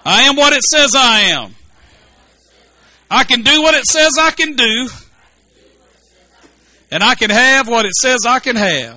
I am what it says I am. I can do what it says I can do. And I can have what it says I can have.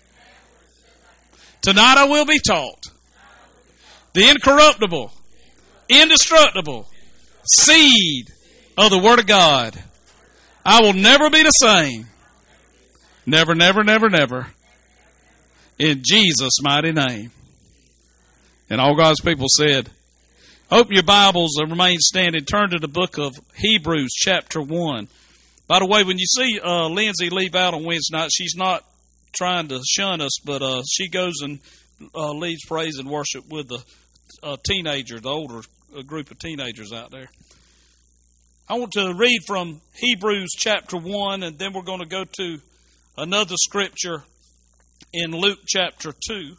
Tonight I will be taught the incorruptible, indestructible seed of the Word of God. I will never be the same. Never, never, never, never. In Jesus' mighty name. And all God's people said, open your Bibles and remain standing. Turn to the book of Hebrews chapter 1. By the way, when you see Lindsay leave out on Wednesday night, she's not trying to shun us, but she goes and leads praise and worship with the teenagers, the older group of teenagers out there. I want to read from Hebrews chapter 1, and then we're going to go to another scripture in Luke chapter 2.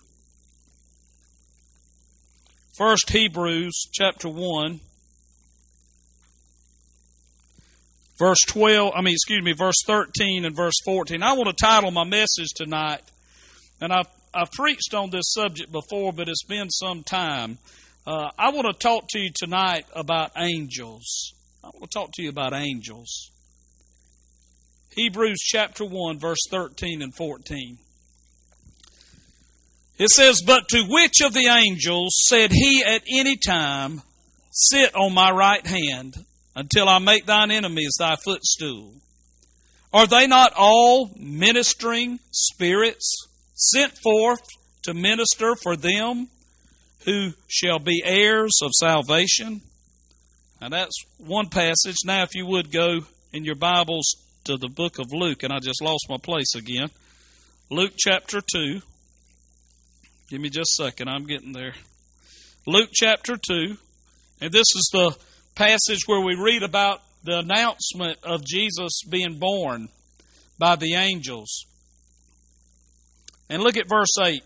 First Hebrews chapter 1. Verse 13 and verse 14. I want to title my message tonight, and I've preached on this subject before, but it's been some time. I want to talk to you tonight about angels. I want to talk to you about angels. Hebrews chapter 1, verse 13 and 14. It says, "But to which of the angels said he at any time, Sit on my right hand, until I make thine enemies thy footstool? Are they not all ministering spirits sent forth to minister for them who shall be heirs of salvation?" Now that's one passage. Now if you would go in your Bibles to the book of Luke, and I just lost my place again. Luke chapter 2. Give me just a second, I'm getting there. Luke chapter 2, and this is the passage where we read about the announcement of Jesus being born by the angels. And look at verse 8.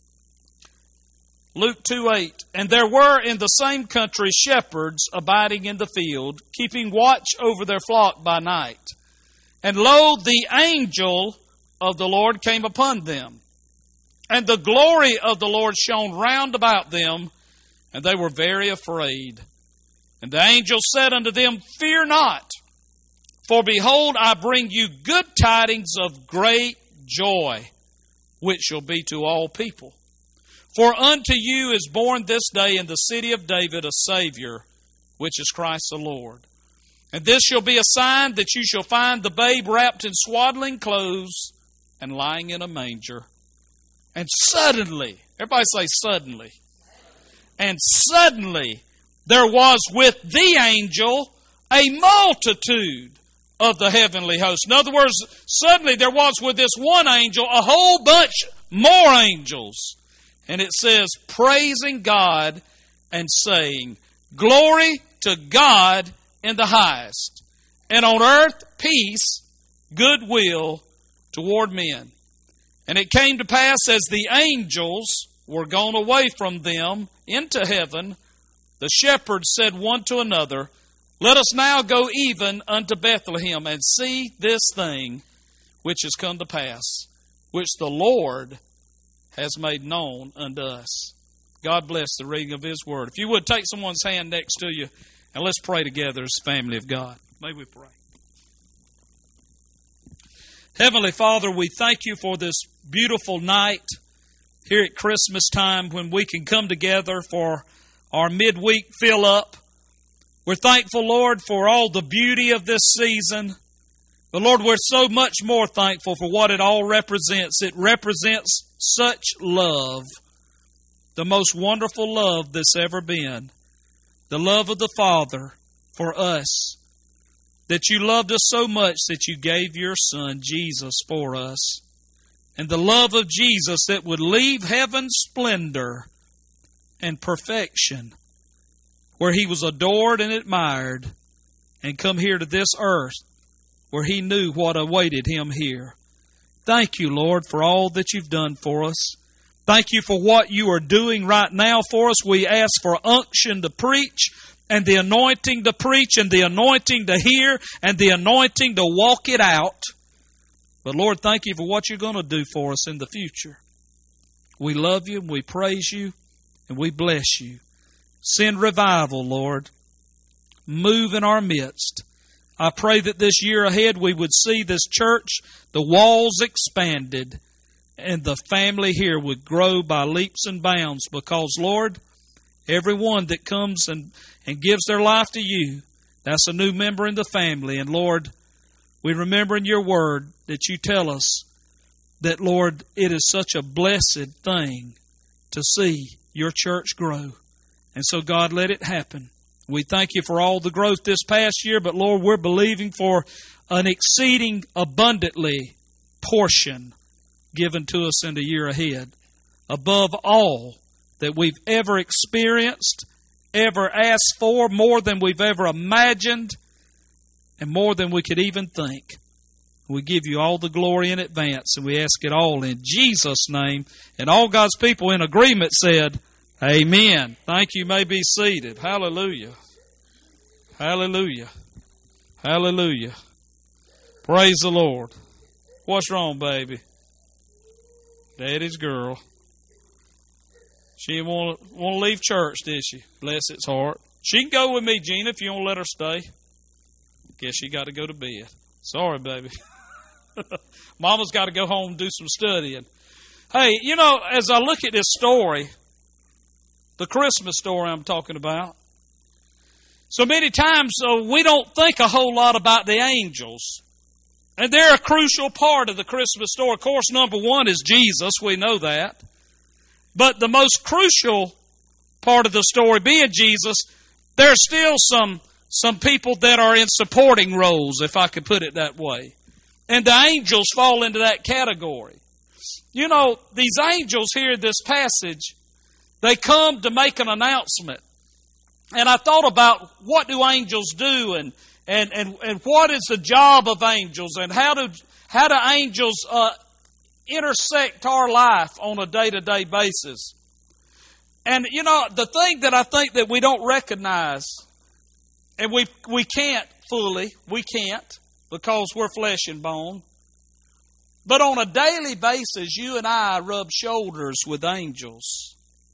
Luke 2:8. "And there were in the same country shepherds abiding in the field, keeping watch over their flock by night. And lo, the angel of the Lord came upon them. And the glory of the Lord shone round about them, and they were very afraid. And the angel said unto them, Fear not, for behold, I bring you good tidings of great joy, which shall be to all people. For unto you is born this day in the city of David a Savior, which is Christ the Lord. And this shall be a sign that you shall find the babe wrapped in swaddling clothes and lying in a manger. And suddenly," everybody say suddenly, "and suddenly there was with the angel a multitude of the heavenly host." In other words, suddenly there was with this one angel a whole bunch more angels. And it says, praising God and saying, Glory to God in the highest, and on earth peace, goodwill toward men. And it came to pass, as the angels were gone away from them into heaven, the shepherds said one to another, Let us now go even unto Bethlehem, and see this thing which is come to pass, which the Lord has made known unto us. God bless the reading of His Word. If you would, take someone's hand next to you, and let's pray together as the family of God. May we pray. Heavenly Father, we thank You for this beautiful night here at Christmas time when we can come together for our midweek fill-up. We're thankful, Lord, for all the beauty of this season. But Lord, we're so much more thankful for what it all represents. It represents such love, the most wonderful love that's ever been. The love of the Father for us. That You loved us so much that You gave Your Son, Jesus, for us. And the love of Jesus that would leave heaven's splendor and perfection, where He was adored and admired, and come here to this earth where He knew what awaited Him here. Thank You, Lord, for all that You've done for us. Thank You for what You are doing right now for us. We ask for unction to preach, and the anointing to preach, and the anointing to hear, and the anointing to walk it out. But Lord, thank You for what You're going to do for us in the future. We love You, and we praise You, and we bless You. Send revival, Lord. Move in our midst. I pray that this year ahead we would see this church, the walls expanded, and the family here would grow by leaps and bounds because, Lord, everyone that comes and gives their life to you, that's a new member in the family. And, Lord, we remember in your word that you tell us that, Lord, it is such a blessed thing to see your church grow. And so, God, let it happen. We thank you for all the growth this past year, but, Lord, we're believing for an exceeding abundantly portion given to us in the year ahead, above all that we've ever experienced, ever asked for, more than we've ever imagined, and more than we could even think. We give you all the glory in advance, and we ask it all in Jesus' name. And all God's people in agreement said, amen. Thank you. You may be seated. Hallelujah. Hallelujah. Hallelujah. Praise the Lord. What's wrong, baby? Daddy's girl. She didn't want to leave church, did she? Bless its heart. She can go with me, Gina, if you want to let her stay. Guess she got to go to bed. Sorry, baby. Mama's got to go home and do some studying. Hey, you know, as I look at this story, the Christmas story I'm talking about, so many times we don't think a whole lot about the angels. And they're a crucial part of the Christmas story. Of course, number one is Jesus. We know that. But the most crucial part of the story being Jesus, there are still some people that are in supporting roles, if I could put it that way. And the angels fall into that category. You know, these angels here in this passage, they come to make an announcement. And I thought about what do angels do and what is the job of angels and how do angels intersect our life on a day-to-day basis. And, you know, the thing that I think that we don't recognize, and we can't fully, we can't because we're flesh and bone, but on a daily basis, you and I rub shoulders with angels.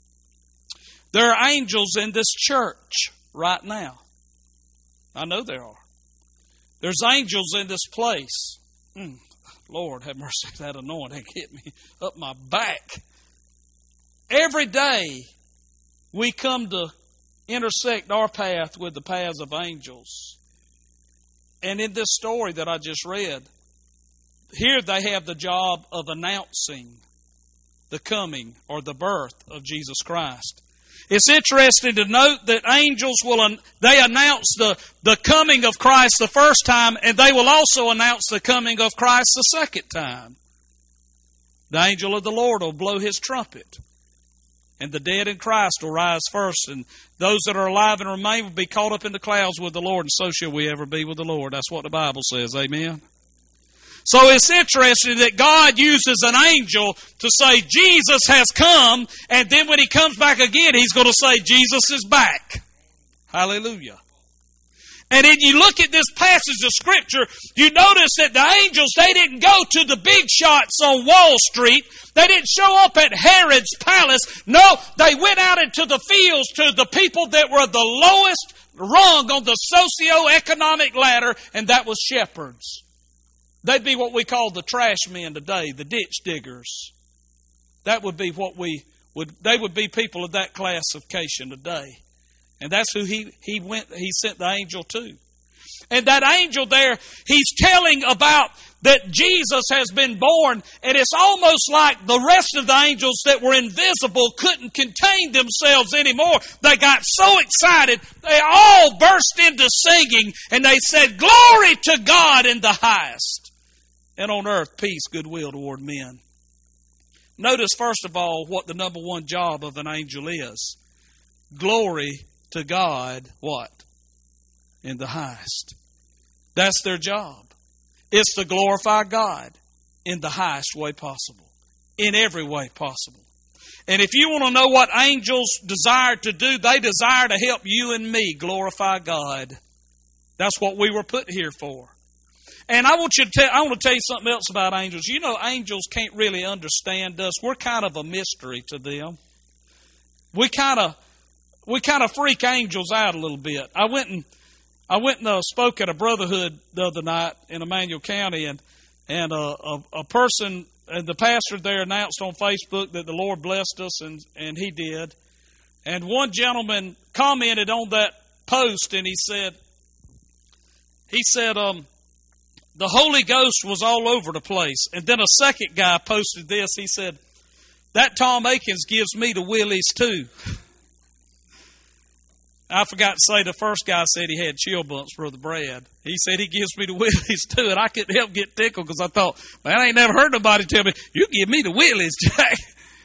There are angels in this church right now. I know there are. There's angels in this place. Lord, have mercy, that anointing hit me up my back. Every day we come to intersect our path with the paths of angels. And in this story that I just read, here they have the job of announcing the coming or the birth of Jesus Christ. It's interesting to note that angels they announce the coming of Christ the first time, and they will also announce the coming of Christ the second time. The angel of the Lord will blow his trumpet, and the dead in Christ will rise first, and those that are alive and remain will be caught up in the clouds with the Lord, and so shall we ever be with the Lord. That's what the Bible says. Amen. So it's interesting that God uses an angel to say Jesus has come, and then when he comes back again, he's going to say Jesus is back. Hallelujah. And then you look at this passage of Scripture, you notice that the angels, they didn't go to the big shots on Wall Street. They didn't show up at Herod's palace. No, they went out into the fields to the people that were the lowest rung on the socio-economic ladder, and that was shepherds. They'd be what we call the trash men today, the ditch diggers. That would be they would be people of that classification today. And that's who he sent the angel to. And that angel there, he's telling about that Jesus has been born, and it's almost like the rest of the angels that were invisible couldn't contain themselves anymore. They got so excited, they all burst into singing, and they said, "Glory to God in the highest, and on earth peace, goodwill toward men." Notice, first of all, what the number one job of an angel is. Glory to God, what? In the highest. That's their job. It's to glorify God in the highest way possible. In every way possible. And if you want to know what angels desire to do, they desire to help you and me glorify God. That's what we were put here for. And I want to tell you something else about angels. You know, angels can't really understand us. We're kind of a mystery to them. We kind of we kind of freak angels out a little bit. I went and spoke at a brotherhood the other night in Emmanuel County, and a person, and the pastor there announced on Facebook that the Lord blessed us, and he did. And one gentleman commented on that post, and he said, the Holy Ghost was all over the place. And then a second guy posted this. He said, that Tom Akins gives me the willies too. I forgot to say the first guy said he had chill bumps, Brother Brad. He said he gives me the willies too, and I couldn't help get tickled because I thought, man, I ain't never heard nobody tell me, you give me the willies, Jack.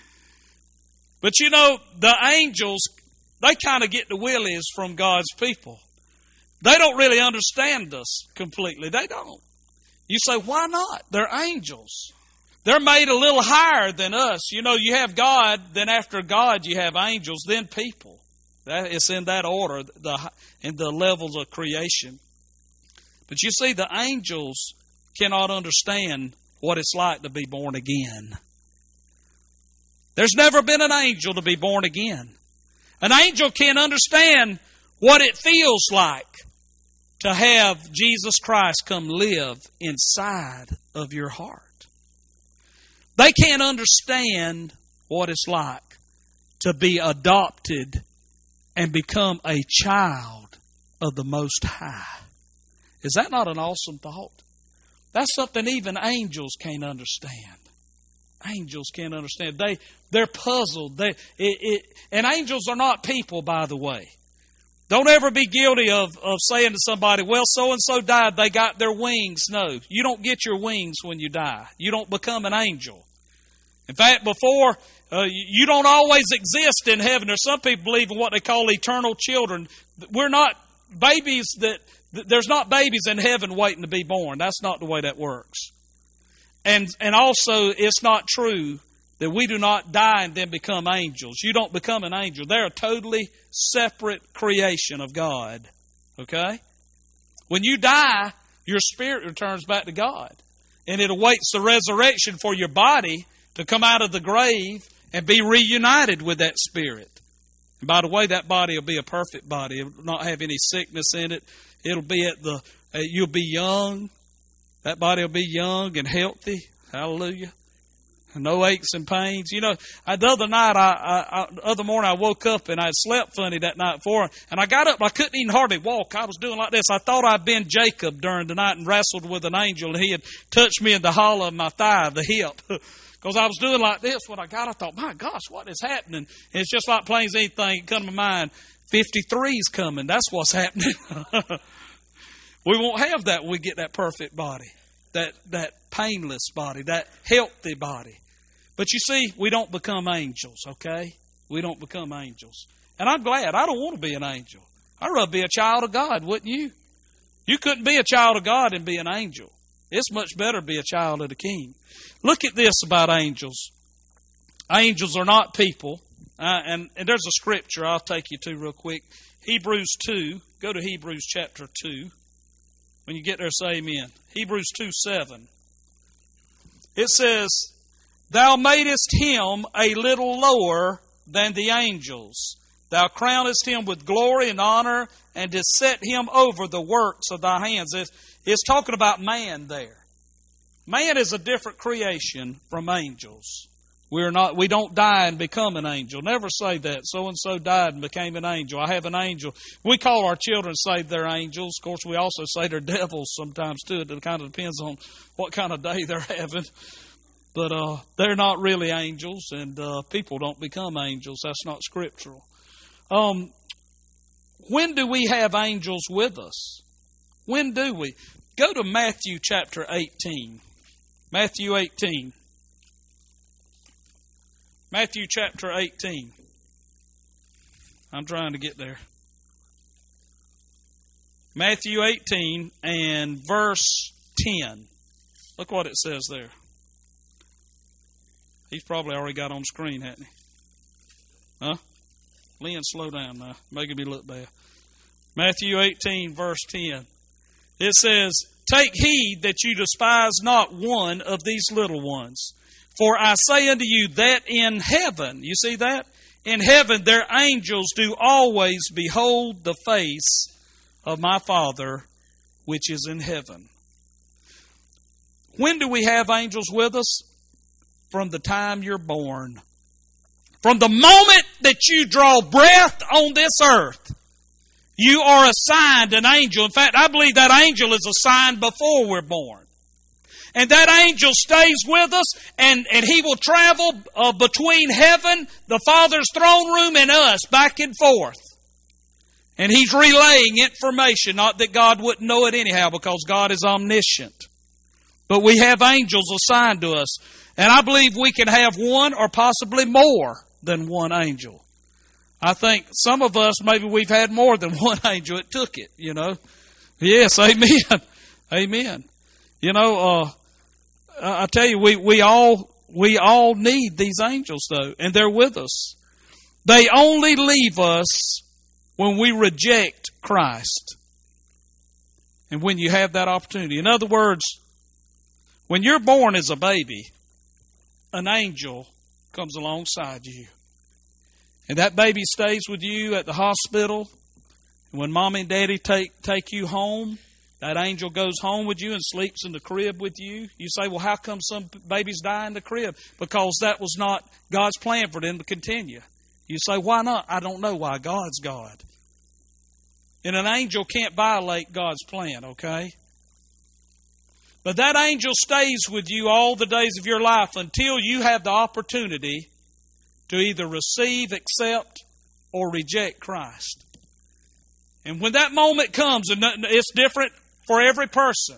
But you know, the angels, they kind of get the willies from God's people. They don't really understand us completely. They don't. You say, why not? They're angels. They're made a little higher than us. You know, you have God, then after God you have angels, then people. It's in that order, in the levels of creation. But you see, the angels cannot understand what it's like to be born again. There's never been an angel to be born again. An angel can't understand what it feels like to have Jesus Christ come live inside of your heart. They can't understand what it's like to be adopted and become a child of the Most High. Is that not an awesome thought? That's something even angels can't understand. Angels can't understand. They're puzzled. And angels are not people, by the way. Don't ever be guilty of saying to somebody, well, so-and-so died, they got their wings. No, you don't get your wings when you die. You don't become an angel. In fact, you don't always exist in heaven. There's some people believe in what they call eternal children. We're not babies there's not babies in heaven waiting to be born. That's not the way that works. And also, it's not true that we do not die and then become angels. You don't become an angel. They're a totally separate creation of God. Okay? When you die, your spirit returns back to God. And it awaits the resurrection for your body to come out of the grave and be reunited with that spirit. And by the way, that body will be a perfect body. It will not have any sickness in it. It'll be you'll be young. That body will be young and healthy. Hallelujah. No aches and pains. You know, the other morning I woke up and I slept funny that night before. And I got up and I couldn't even hardly walk. I was doing like this. I thought I'd been Jacob during the night and wrestled with an angel. And he had touched me in the hollow of my thigh, the hip. Because I was doing like this when I got up. I thought, my gosh, what is happening? And it's just like plain as anything come to my mind. 53's coming. That's what's happening. We won't have that when we get that perfect body. That painless body, that healthy body. But you see, we don't become angels, okay? We don't become angels. And I'm glad. I don't want to be an angel. I'd rather be a child of God, wouldn't you? You couldn't be a child of God and be an angel. It's much better to be a child of the King. Look at this about angels. Angels are not people. And there's a scripture I'll take you to real quick. Hebrews 2. Go to Hebrews chapter 2. When you get there, say amen. Hebrews 2:7. It says, Thou madest him a little lower than the angels. Thou crownest him with glory and honor, and didst set him over the works of thy hands. It's talking about man there. Man is a different creation from angels. We don't die and become an angel. Never say that. So-and-so died and became an angel. I have an angel. We call our children, say they're angels. Of course, we also say they're devils sometimes too. It kind of depends on what kind of day they're having. But they're not really angels, and people don't become angels. That's not scriptural. When do we have angels with us? When do we? Go to Matthew chapter 18. Matthew 18. Matthew chapter 18. I'm trying to get there. Matthew 18 and verse 10. Look what it says there. He's probably already got on screen, hasn't he? Huh? Lynn, slow down now. Making me look bad. Matthew 18, verse 10. It says, Take heed that you despise not one of these little ones. For I say unto you that in heaven, you see that? in heaven their angels do always behold the face of my Father which is in heaven. When do we have angels with us? From the time you're born. From the moment that you draw breath on this earth, you are assigned an angel. In fact, I believe that angel is assigned before we're born. And that angel stays with us, and he will travel between heaven, the Father's throne room, and us, back and forth. And he's relaying information, not that God wouldn't know it anyhow, because God is omniscient. But we have angels assigned to us. And I believe we can have one or possibly more than one angel. I think some of us, maybe we've had more than one angel. It took it, you know. Yes, amen. Amen. You know, I tell you, we all need these angels, though, and they're with us. They only leave us when we reject Christ. And when you have that opportunity. In other words, when you're born as a baby, an angel comes alongside you. And that baby stays with you at the hospital. And when Mommy and Daddy take you home, that angel goes home with you and sleeps in the crib with you. You say, well, how come some babies die in the crib? Because that was not God's plan for them to continue. You say, why not? I don't know why. God's God. And an angel can't violate God's plan, okay? But that angel stays with you all the days of your life until you have the opportunity to either receive, accept, or reject Christ. And when that moment comes, and it's different for every person,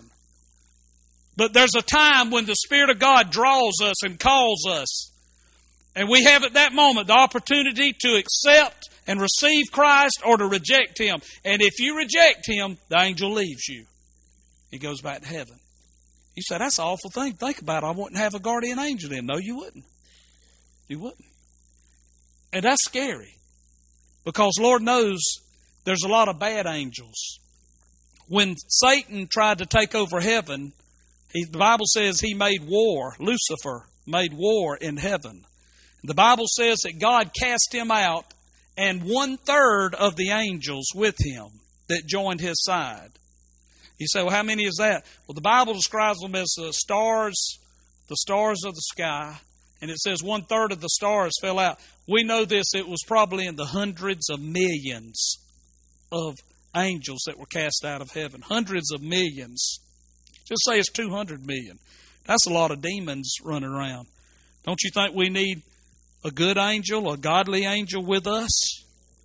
but there's a time when the Spirit of God draws us and calls us. And we have at that moment the opportunity to accept and receive Christ or to reject Him. And if you reject Him, the angel leaves you. He goes back to heaven. You say, that's an awful thing. Think about it. I wouldn't have a guardian angel then. No, you wouldn't. You wouldn't. And that's scary. Because Lord knows there's a lot of bad angels. When Satan tried to take over heaven, the Bible says he made war. Lucifer made war in heaven. The Bible says that God cast him out and 1/3 of the angels with him that joined his side. You say, well, how many is that? Well, the Bible describes them as the stars of the sky. And it says 1/3 of the stars fell out. We know this, it was probably in the hundreds of millions of angels that were cast out of heaven. Hundreds of millions. Just say it's 200 million. That's a lot of demons running around. Don't you think we need a good angel, a godly angel with us?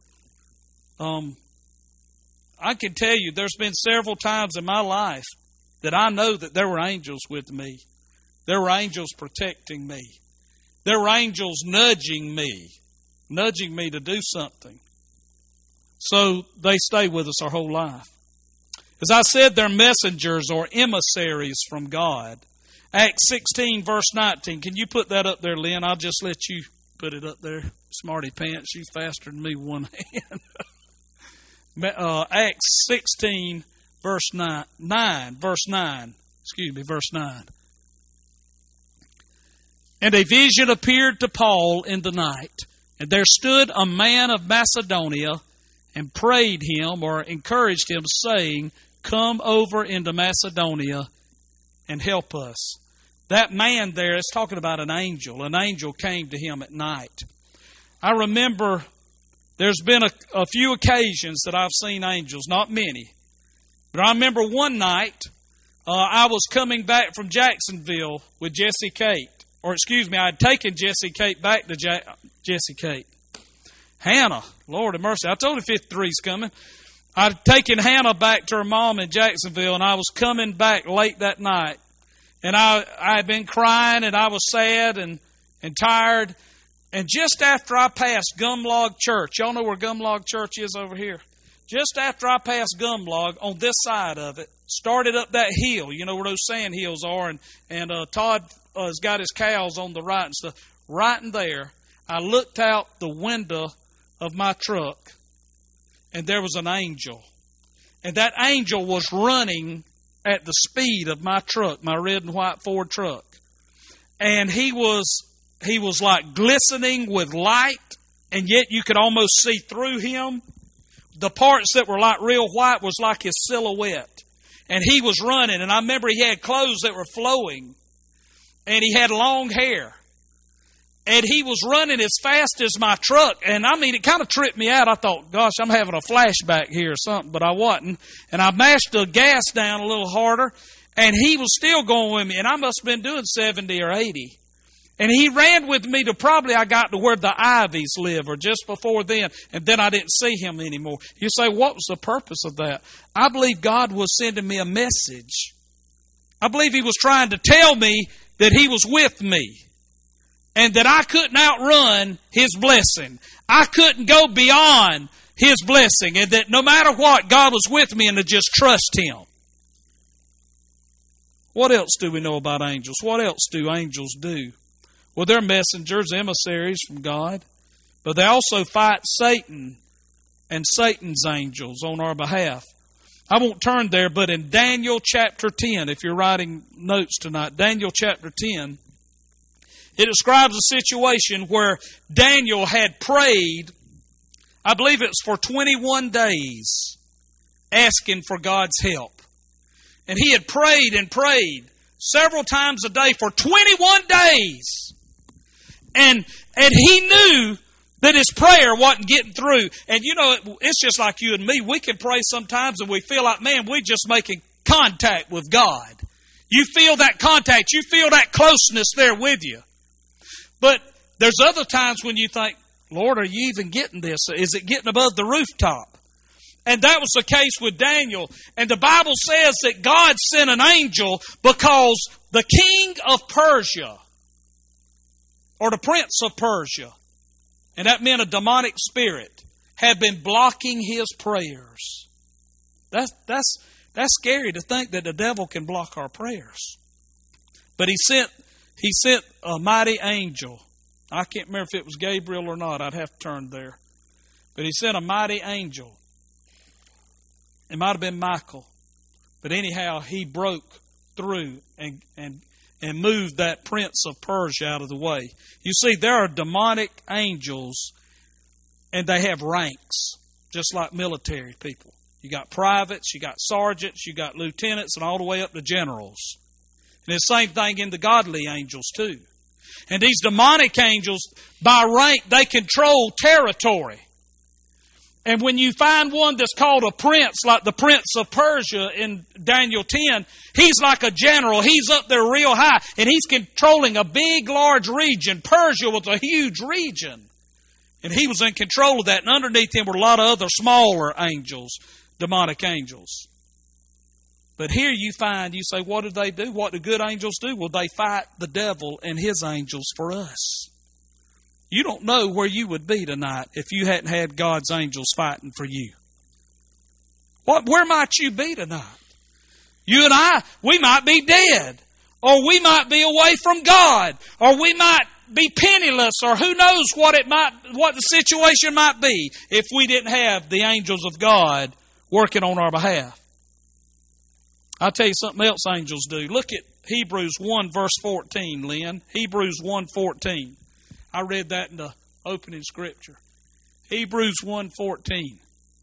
I can tell you there's been several times in my life that I know that there were angels with me. There were angels protecting me. There were angels nudging me to do something. So they stay with us our whole life. As I said, they're messengers or emissaries from God. Acts 16, verse 19. Can you put that up there, Lynn? I'll just let you put it up there. Smarty pants, you faster than me with one hand. Acts 16, verse 9. Verse 9. And a vision appeared to Paul in the night. And there stood a man of Macedonia and prayed him or encouraged him, saying, come over into Macedonia and help us. That man there is talking about an angel. An angel came to him at night. I remember there's been a few occasions that I've seen angels, not many. But I remember one night I was coming back from Jacksonville with Jesse Kate. I had taken Jesse Kate back to Jesse Kate. Hannah, Lord have mercy. I told her 53's coming. I'd taken Hannah back to her mom in Jacksonville, and I was coming back late that night. And I had been crying, and I was sad and tired. And just after I passed Gumlog Church, y'all know where Gumlog Church is over here? Just after I passed Gumlog, on this side of it, started up that hill, you know where those sand hills are, and Todd has got his cows on the right and stuff. Right in there, I looked out the window of my truck, and there was an angel. And that angel was running at the speed of my truck, my red and white Ford truck. And he was like glistening with light and yet you could almost see through him. The parts that were like real white was like his silhouette. And he was running, and I remember he had clothes that were flowing, and he had long hair. And he was running as fast as my truck. And I mean, it kind of tripped me out. I thought, gosh, I'm having a flashback here or something, but I wasn't. And I mashed the gas down a little harder, and he was still going with me. And I must have been doing 70 or 80. And he ran with me to probably I got to where the Ivies live, or just before then, and then I didn't see him anymore. You say, what was the purpose of that? I believe God was sending me a message. I believe He was trying to tell me that He was with me, and that I couldn't outrun His blessing. I couldn't go beyond His blessing, and that no matter what, God was with me, and to just trust Him. What else do we know about angels? What else do angels do? Well, they're messengers, emissaries from God. But they also fight Satan and Satan's angels on our behalf. I won't turn there, but in Daniel chapter 10, if you're writing notes tonight, Daniel chapter 10, it describes a situation where Daniel had prayed, I believe it's for 21 days, asking for God's help. And he had prayed and prayed several times a day for 21 days. And he knew that his prayer wasn't getting through. And you know, it's just like you and me. We can pray sometimes and we feel like, man, we're just making contact with God. You feel that contact. You feel that closeness there with you. But there's other times when you think, Lord, are you even getting this? Is it getting above the rooftop? And that was the case with Daniel. And the Bible says that God sent an angel because the king of Persia, or the prince of Persia, and that meant a demonic spirit, had been blocking his prayers. That's scary to think that the devil can block our prayers. But he sent a mighty angel. I can't remember if it was Gabriel or not. I'd have to turn there. But he sent a mighty angel. It might have been Michael. But anyhow, he broke through and moved that prince of Persia out of the way. You see, there are demonic angels, and they have ranks, just like military people. You got privates, you got sergeants, you got lieutenants, and all the way up to generals. And it's the same thing in the godly angels, too. And these demonic angels, by rank, they control territory. And when you find one that's called a prince, like the prince of Persia in Daniel 10, he's like a general. He's up there real high, and he's controlling a big, large region. Persia was a huge region. And he was in control of that. And underneath him were a lot of other smaller angels, demonic angels. But here you say, what do they do? What do good angels do? Well, they fight the devil and his angels for us. You don't know where you would be tonight if you hadn't had God's angels fighting for you. Where might you be tonight? You and I, we might be dead. Or we might be away from God. Or we might be penniless. Or who knows what the situation might be if we didn't have the angels of God working on our behalf. I'll tell you something else angels do. Look at Hebrews 1 verse 14, Lynn. Hebrews 1:14. I read that in the opening scripture. Hebrews 1:14.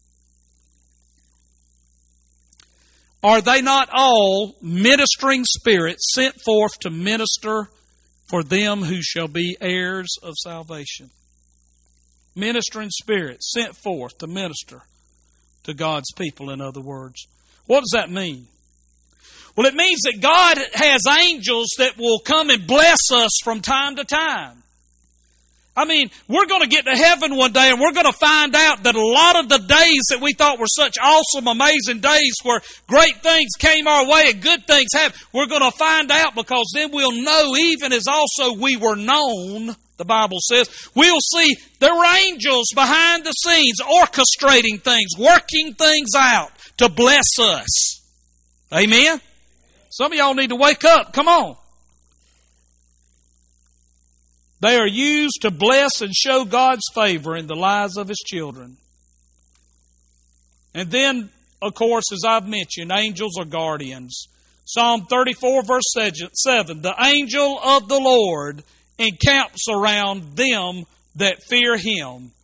Are they not all ministering spirits sent forth to minister for them who shall be heirs of salvation? Ministering spirits sent forth to minister to God's people, in other words. What does that mean? Well, it means that God has angels that will come and bless us from time to time. I mean, we're going to get to heaven one day and we're going to find out that a lot of the days that we thought were such awesome, amazing days where great things came our way and good things happened, we're going to find out, because then we'll know, even as also we were known, the Bible says, we'll see there were angels behind the scenes orchestrating things, working things out to bless us. Amen? Some of y'all need to wake up. Come on. They are used to bless and show God's favor in the lives of His children. And then, of course, as I've mentioned, angels are guardians. Psalm 34 verse 7, the angel of the Lord encamps around them that fear Him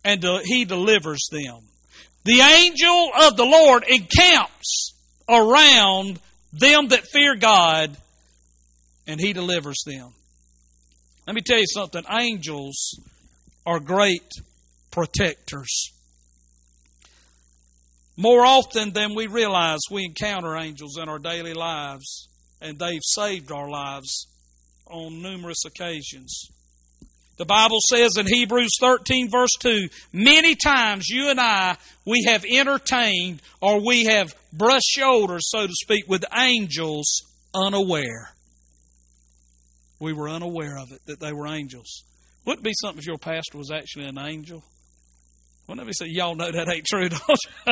and He delivers them. The angel of the Lord encamps around them that fear God, and He delivers them. Let me tell you something. Angels are great protectors. More often than we realize, we encounter angels in our daily lives, and they've saved our lives on numerous occasions. The Bible says in Hebrews 13 verse 2, many times you and I, we have entertained or we have brushed shoulders, so to speak, with angels unaware. We were unaware of it, that they were angels. Wouldn't it be something if your pastor was actually an angel? Wouldn't it be something? Y'all know that ain't true, don't you?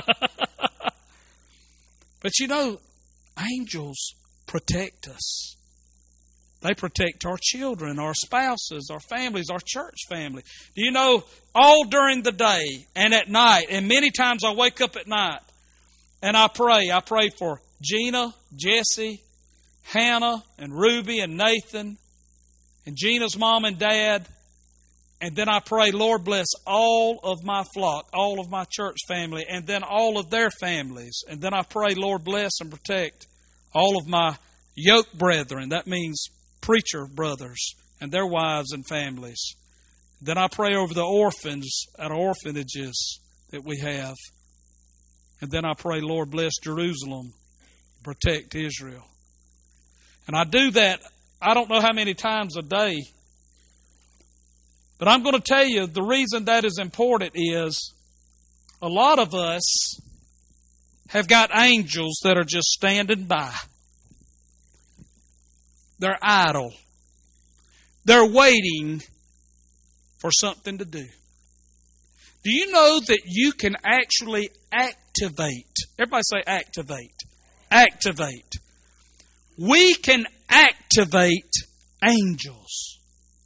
But you know, angels protect us. They protect our children, our spouses, our families, our church family. Do you know, all during the day and at night, and many times I wake up at night and I pray. I pray for Gina, Jesse, Hannah, and Ruby, and Nathan, and Gina's mom and dad. And then I pray, Lord, bless all of my flock, all of my church family, and then all of their families. And then I pray, Lord, bless and protect all of my yoke brethren. That means preacher brothers and their wives and families. Then I pray over the orphans at our orphanages that we have. And then I pray, Lord, bless Jerusalem, protect Israel. And I do that, I don't know how many times a day. But I'm going to tell you the reason that is important is a lot of us have got angels that are just standing by. They're idle. They're waiting for something to do. Do you know that you can actually activate? Everybody say activate. Activate. We can activate angels.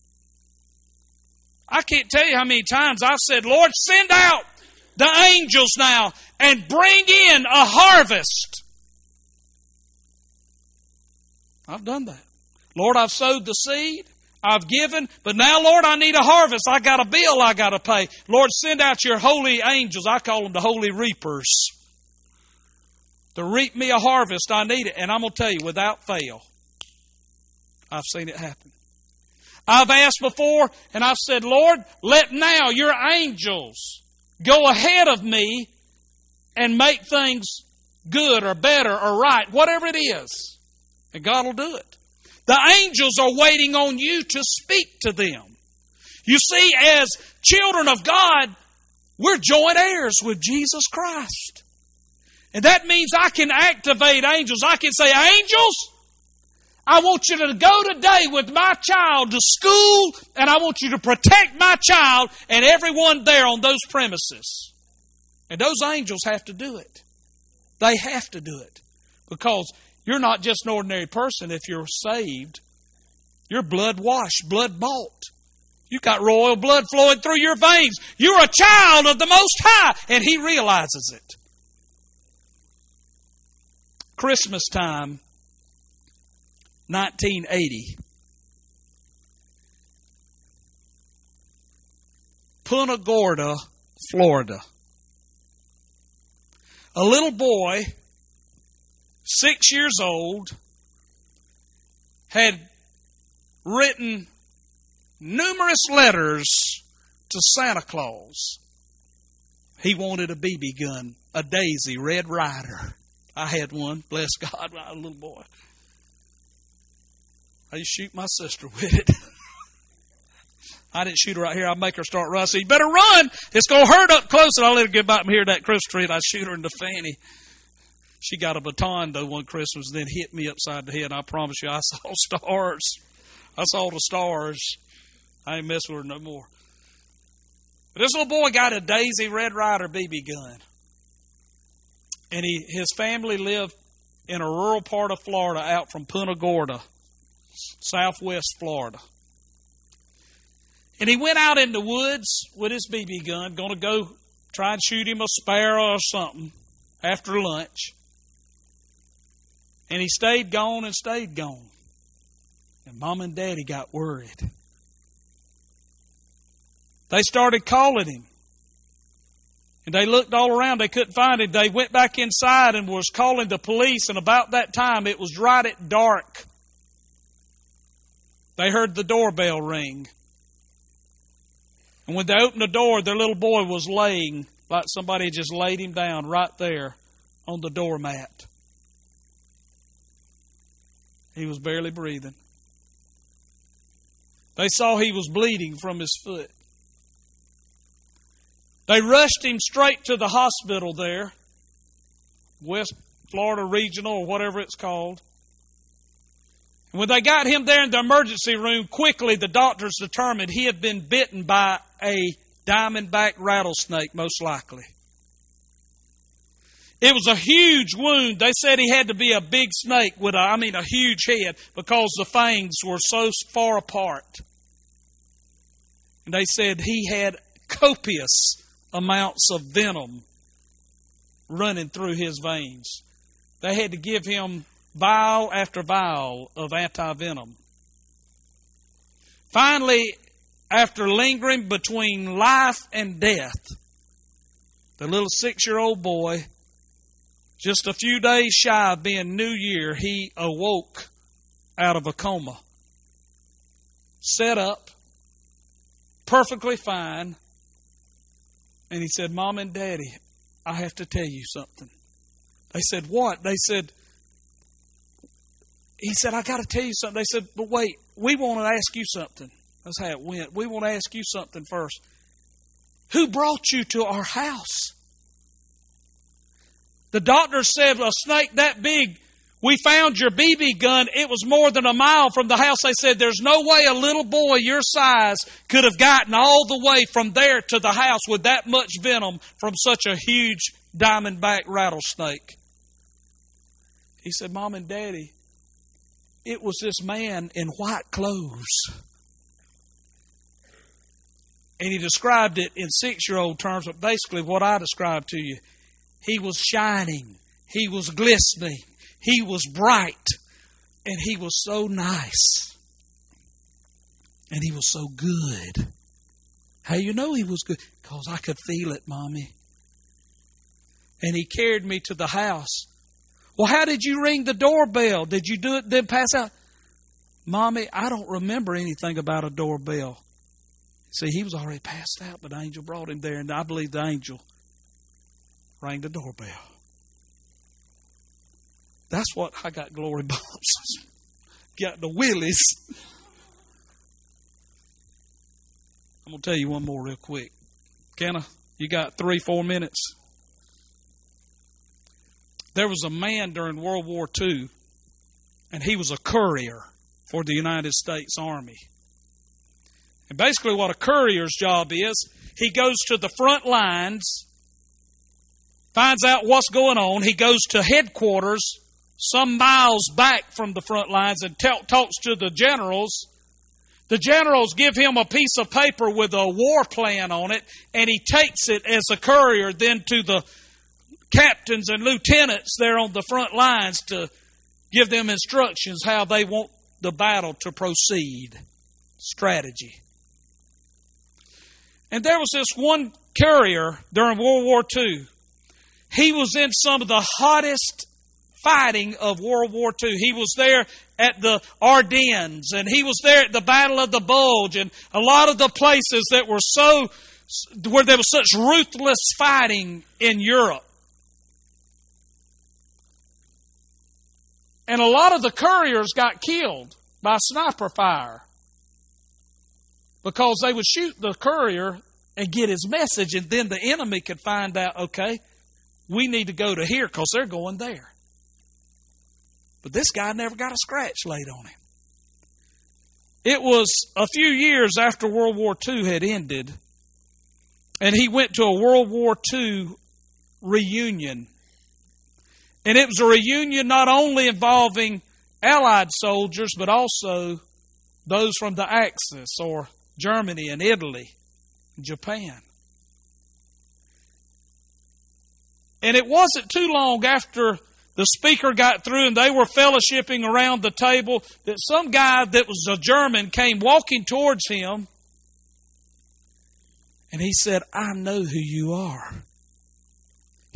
I can't tell you how many times I've said, Lord, send out the angels now and bring in a harvest. I've done that. Lord, I've sowed the seed. I've given. But now, Lord, I need a harvest. I got a bill I got to pay. Lord, send out your holy angels. I call them the holy reapers. To reap me a harvest. I need it. And I'm going to tell you, without fail, I've seen it happen. I've asked before, and I've said, Lord, let now your angels go ahead of me and make things good or better or right, whatever it is. And God will do it. The angels are waiting on you to speak to them. You see, as children of God, we're joint heirs with Jesus Christ. And that means I can activate angels. I can say, angels, I want you to go today with my child to school, and I want you to protect my child and everyone there on those premises. And those angels have to do it. They have to do it. Because you're not just an ordinary person if you're saved. You're blood washed, blood bought. You've got royal blood flowing through your veins. You're a child of the Most High, and He realizes it. Christmas time, 1980. Punta Gorda, Florida. A little boy, 6 years old, had written numerous letters to Santa Claus. He wanted a BB gun, a Daisy Red Ryder. I had one, bless God, when I was a little boy. I used to shoot my sister with it. I didn't shoot her right here. I'd make her start running. I said, you better run. It's going to hurt up close. And I let her get back and hear that Christmas tree, and I shoot her in the fanny. She got a baton, though, one Christmas, and then hit me upside the head. I promise you, I saw stars. I saw the stars. I ain't messing with her no more. But this little boy got a Daisy Red Ryder BB gun. And his family lived in a rural part of Florida out from Punta Gorda, southwest Florida. And he went out in the woods with his BB gun, going to go try and shoot him a sparrow or something after lunch. And he stayed gone and stayed gone. And Mom and Daddy got worried. They started calling him. And they looked all around. They couldn't find him. They went back inside and was calling the police. And about that time, it was right at dark. They heard the doorbell ring. And when they opened the door, their little boy was laying like somebody had just laid him down right there on the doormat. He was barely breathing. They saw he was bleeding from his foot. They rushed him straight to the hospital there, West Florida Regional or whatever it's called. And when they got him there in the emergency room, quickly the doctors determined he had been bitten by a diamondback rattlesnake, most likely. It was a huge wound. They said he had to be a big snake with a huge head because the fangs were so far apart. And they said he had copious amounts of venom running through his veins. They had to give him vial after vial of anti-venom. Finally, after lingering between life and death, the little 6-year-old boy, just a few days shy of being New Year, he awoke out of a coma. Sat up, perfectly fine. And he said, "Mom and Daddy, I have to tell you something." They said, "What?" He said, "I got to tell you something." They said, "But wait, we want to ask you something." That's how it went. "We want to ask you something first. Who brought you to our house?" The doctor said, "A snake that big, we found your BB gun. It was more than a mile from the house." They said, "There's no way a little boy your size could have gotten all the way from there to the house with that much venom from such a huge diamondback rattlesnake." He said, "Mom and Daddy, it was this man in white clothes." And he described it in 6-year-old terms, but basically what I described to you. He was shining. He was glistening. He was bright. And he was so nice. And he was so good. How you know he was good? Because I could feel it, Mommy. And he carried me to the house. "Well, how did you ring the doorbell? Did you do it then pass out?" "Mommy, I don't remember anything about a doorbell." See, he was already passed out, but the angel brought him there. And I believe the angel rang the doorbell. That's what I got glory bumps. Got the willies. I'm going to tell you one more real quick. Can I? You got 3-4 minutes? There was a man during World War II, and he was a courier for the United States Army. And basically what a courier's job is, he goes to the front lines, finds out what's going on. He goes to headquarters some miles back from the front lines and talks to the generals. The generals give him a piece of paper with a war plan on it, and he takes it as a courier then to the captains and lieutenants there on the front lines to give them instructions how they want the battle to proceed. Strategy. And there was this one courier during World War II. He was in some of the hottest fighting of World War II. He was there at the Ardennes, and he was there at the Battle of the Bulge, and a lot of the places that were where there was such ruthless fighting in Europe. And a lot of the couriers got killed by sniper fire because they would shoot the courier and get his message, and then the enemy could find out, okay, we need to go to here because they're going there. But this guy never got a scratch laid on him. It was a few years after World War II had ended, and he went to a World War II reunion. And it was a reunion not only involving Allied soldiers, but also those from the Axis, or Germany and Italy and Japan. And it wasn't too long after the speaker got through and they were fellowshipping around the table that some guy that was a German came walking towards him. And he said, "I know who you are."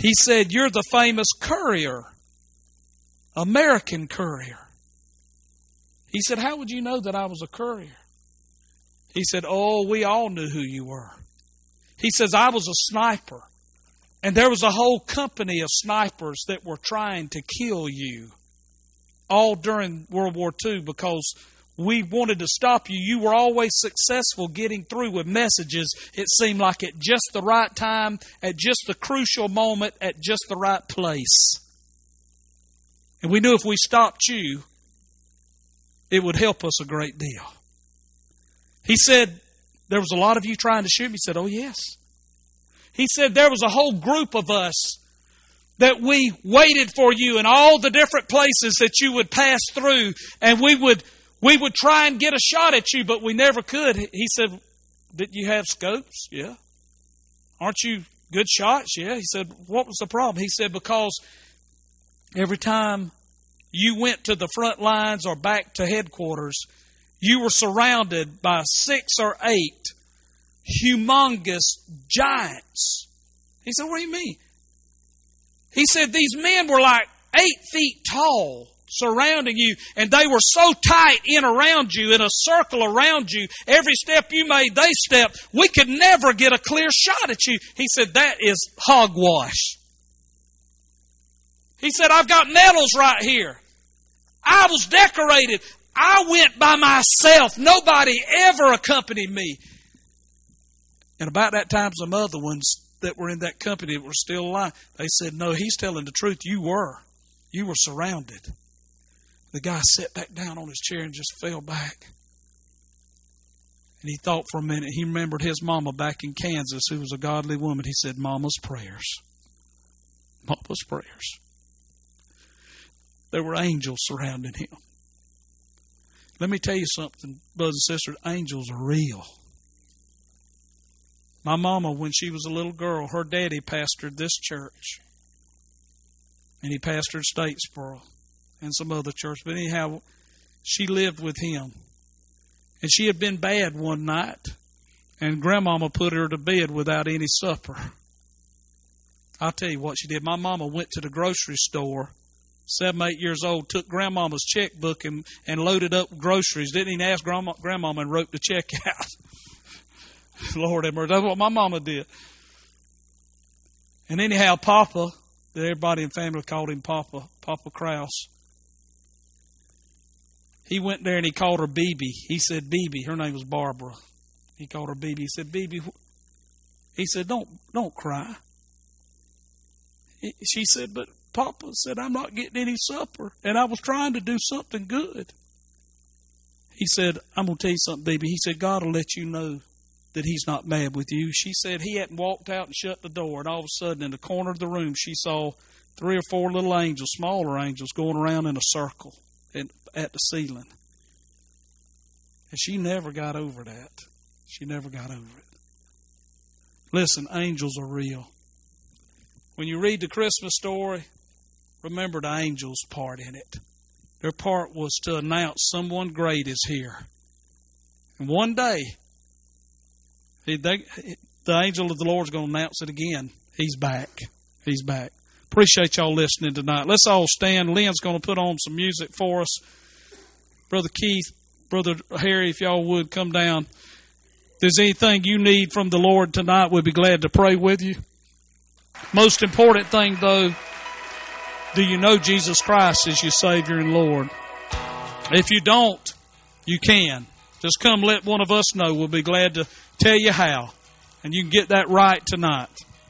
He said, you're the famous courier, American courier. He said, how would you know that I was a courier? He said, oh, we all knew who you were. He says, I was a sniper. And there was a whole company of snipers that were trying to kill you all during World War II because we wanted to stop you. You were always successful getting through with messages, it seemed like, at just the right time, at just the crucial moment, at just the right place. And we knew if we stopped you, it would help us a great deal. He said, there was a lot of you trying to shoot me. He said, oh, yes. He said, there was a whole group of us that we waited for you in all the different places that you would pass through, and we would try and get a shot at you, but we never could. He said, did you have scopes? Yeah. Aren't you good shots? Yeah. He said, what was the problem? He said, because every time you went to the front lines or back to headquarters, you were surrounded by 6 or 8 humongous giants. He said, what do you mean? He said, these men were like 8 feet tall surrounding you, and they were so tight in around you, in a circle around you. Every step you made, they stepped. We could never get a clear shot at you. He said, that is hogwash. He said, I've got medals right here. I was decorated. I went by myself. Nobody ever accompanied me. And about that time, some other ones that were in that company that were still alive, they said, no, he's telling the truth. You were surrounded. The guy sat back down on his chair and just fell back. And he thought for a minute. He remembered his mama back in Kansas, who was a godly woman. He said, Mama's prayers. Mama's prayers. There were angels surrounding him. Let me tell you something, brothers and sisters. Angels are real. My mama, when she was a little girl, her daddy pastored this church. And he pastored Statesboro and some other church. But anyhow, she lived with him. And she had been bad one night. And Grandmama put her to bed without any supper. I'll tell you what she did. My mama went to the grocery store, 7, 8 years old, took Grandmama's checkbook and loaded up groceries. Didn't even ask Grandmama and wrote the check out. Lord have mercy. That's what my mama did. And anyhow, Papa, everybody in the family called him Papa Krause. He went there and he called her BB. He said, BB. Her name was Barbara. He called her BB. He said, BB. He said, don't cry. She said, but Papa said, I'm not getting any supper. And I was trying to do something good. He said, I'm going to tell you something, baby. He said, God will let you know that he's not mad with you. She said he hadn't walked out and shut the door. And all of a sudden, in the corner of the room, she saw 3 or 4 little angels, smaller angels, going around in a circle at the ceiling. And she never got over that. She never got over it. Listen, angels are real. When you read the Christmas story, remember the angels' part in it. Their part was to announce someone great is here. And one day, the angel of the Lord is going to announce it again. He's back. He's back. Appreciate y'all listening tonight. Let's all stand. Lynn's going to put on some music for us. Brother Keith, Brother Harry, if y'all would come down. If there's anything you need from the Lord tonight, we'd be glad to pray with you. Most important thing, though, do you know Jesus Christ as your Savior and Lord? If you don't, you can. Just come let one of us know. We'll be glad to tell you how. And you can get that right tonight.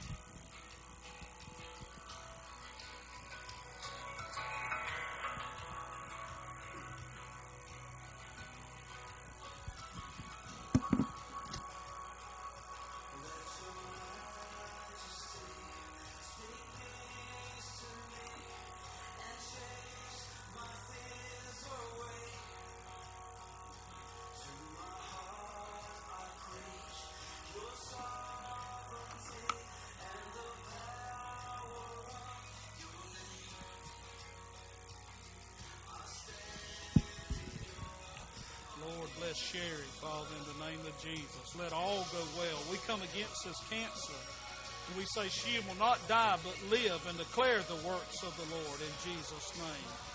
Bless Sherry, Father, in the name of Jesus. Let all go well. We come against this cancer And we say she will not die but live and declare the works of the Lord in Jesus' name.